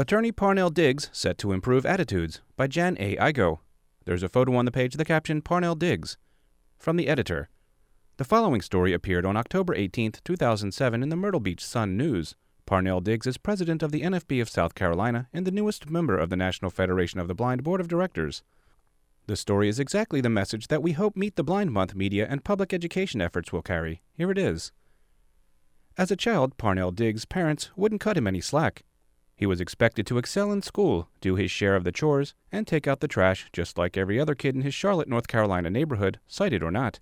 Attorney Parnell Diggs set to improve attitudes by Jan A. Igo. There's a photo on the page, the caption, Parnell Diggs. From the editor. The following story appeared on October 18, 2007 in the Myrtle Beach Sun News. Parnell Diggs is president of the NFB of South Carolina and the newest member of the National Federation of the Blind Board of Directors. The story is exactly the message that we hope Meet the Blind Month media and public education efforts will carry. Here it is. As a child, Parnell Diggs' parents wouldn't cut him any slack. He was expected to excel in school, do his share of the chores, and take out the trash just like every other kid in his Charlotte, North Carolina neighborhood, sighted or not.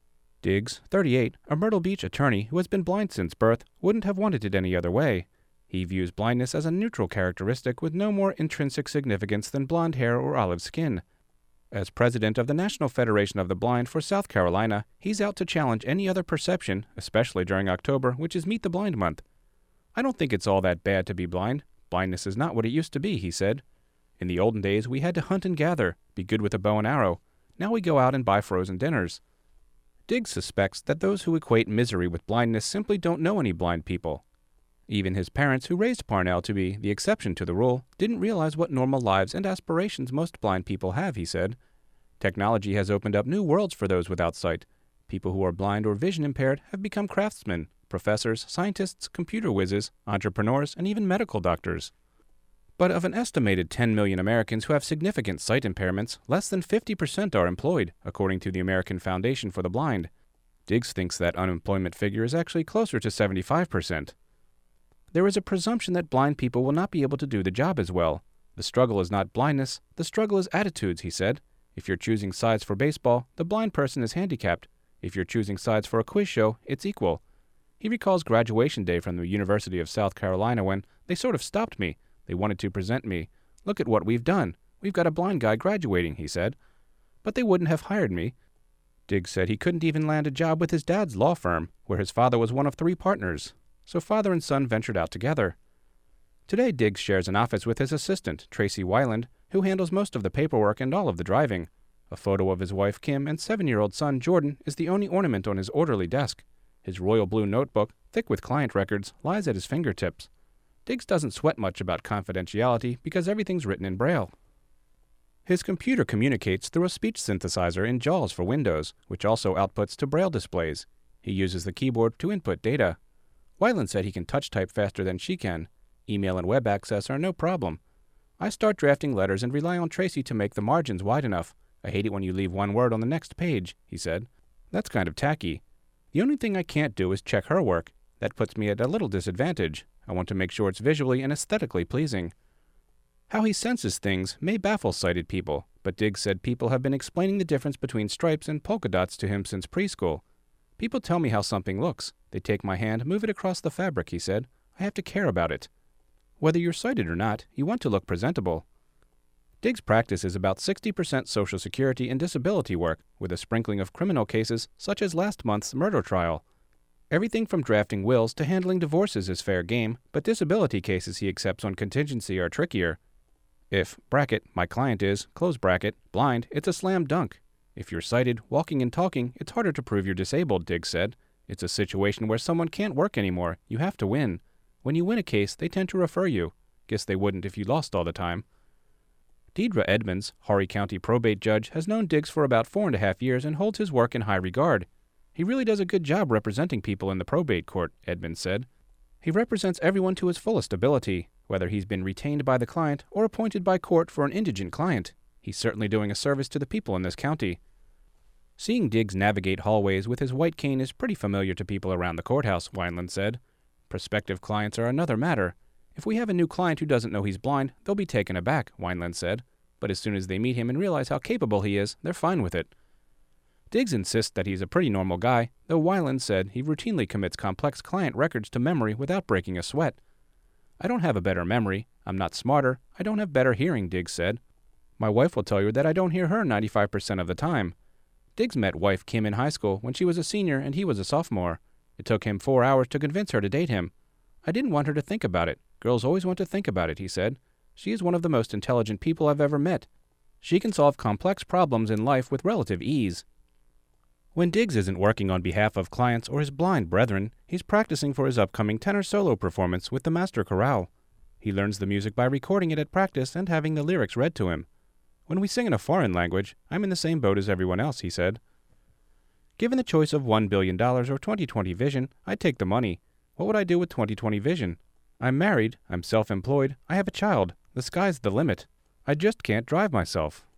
Diggs, 38, a Myrtle Beach attorney who has been blind since birth, wouldn't have wanted it any other way. He views blindness as a neutral characteristic with no more intrinsic significance than blonde hair or olive skin. As president of the National Federation of the Blind for South Carolina, he's out to challenge any other perception, especially during October, which is Meet the Blind Month. I don't think it's all that bad to be blind. Blindness is not what it used to be, he said. In the olden days, we had to hunt and gather, be good with a bow and arrow. Now we go out and buy frozen dinners. Diggs suspects that those who equate misery with blindness simply don't know any blind people. Even his parents, who raised Parnell to be the exception to the rule, didn't realize what normal lives and aspirations most blind people have, he said. Technology has opened up new worlds for those without sight. People who are blind or vision impaired have become craftsmen, professors, scientists, computer whizzes, entrepreneurs, and even medical doctors. But of an estimated 10 million Americans who have significant sight impairments, less than 50% are employed, according to the American Foundation for the Blind. Diggs thinks that unemployment figure is actually closer to 75%. There is a presumption that blind people will not be able to do the job as well. The struggle is not blindness, the struggle is attitudes, he said. If you're choosing sides for baseball, the blind person is handicapped. If you're choosing sides for a quiz show, it's equal. He recalls graduation day from the University of South Carolina when they sort of stopped me. They wanted to present me. Look at what we've done. We've got a blind guy graduating, he said. But they wouldn't have hired me. Diggs said he couldn't even land a job with his dad's law firm, where his father was one of 3 partners. So father and son ventured out together. Today, Diggs shares an office with his assistant, Tracy Weiland, who handles most of the paperwork and all of the driving. A photo of his wife, Kim, and 7-year-old son, Jordan, is the only ornament on his orderly desk. His royal blue notebook, thick with client records, lies at his fingertips. Diggs doesn't sweat much about confidentiality because everything's written in Braille. His computer communicates through a speech synthesizer in JAWS for Windows, which also outputs to Braille displays. He uses the keyboard to input data. Weiland said he can touch type faster than she can. Email and web access are no problem. I start drafting letters and rely on Tracy to make the margins wide enough. I hate it when you leave one word on the next page, he said. That's kind of tacky. The only thing I can't do is check her work. That puts me at a little disadvantage. I want to make sure it's visually and aesthetically pleasing. How he senses things may baffle sighted people, but Diggs said people have been explaining the difference between stripes and polka dots to him since preschool. People tell me how something looks. They take my hand, move it across the fabric, he said. I have to care about it. Whether you're sighted or not, you want to look presentable. Diggs' practice is about 60% Social Security and disability work, with a sprinkling of criminal cases, such as last month's murder trial. Everything from drafting wills to handling divorces is fair game, but disability cases he accepts on contingency are trickier. If, bracket, my client is, close bracket, blind, it's a slam dunk. If you're sighted, walking and talking, it's harder to prove you're disabled, Diggs said. It's a situation where someone can't work anymore. You have to win. When you win a case, they tend to refer you. Guess they wouldn't if you lost all the time. Deidre Edmonds, Horry County probate judge, has known Diggs for about 4.5 years and holds his work in high regard. He really does a good job representing people in the probate court, Edmonds said. He represents everyone to his fullest ability, whether he's been retained by the client or appointed by court for an indigent client. He's certainly doing a service to the people in this county. Seeing Diggs navigate hallways with his white cane is pretty familiar to people around the courthouse, Wineland said. Prospective clients are another matter. If we have a new client who doesn't know he's blind, they'll be taken aback, Wineland said. But as soon as they meet him and realize how capable he is, they're fine with it. Diggs insists that he's a pretty normal guy, though Wineland said he routinely commits complex client records to memory without breaking a sweat. I don't have a better memory. I'm not smarter. I don't have better hearing, Diggs said. My wife will tell you that I don't hear her 95% of the time. Diggs met wife Kim in high school when she was a senior and he was a sophomore. It took him 4 hours to convince her to date him. I didn't want her to think about it. Girls always want to think about it, he said. She is one of the most intelligent people I've ever met. She can solve complex problems in life with relative ease. When Diggs isn't working on behalf of clients or his blind brethren, he's practicing for his upcoming tenor solo performance with the Master Chorale. He learns the music by recording it at practice and having the lyrics read to him. When we sing in a foreign language, I'm in the same boat as everyone else, he said. Given the choice of $1 billion or 20/20 vision, I'd take the money. What would I do with 20/20 vision? I'm married, I'm self-employed, I have a child. The sky's the limit. I just can't drive myself.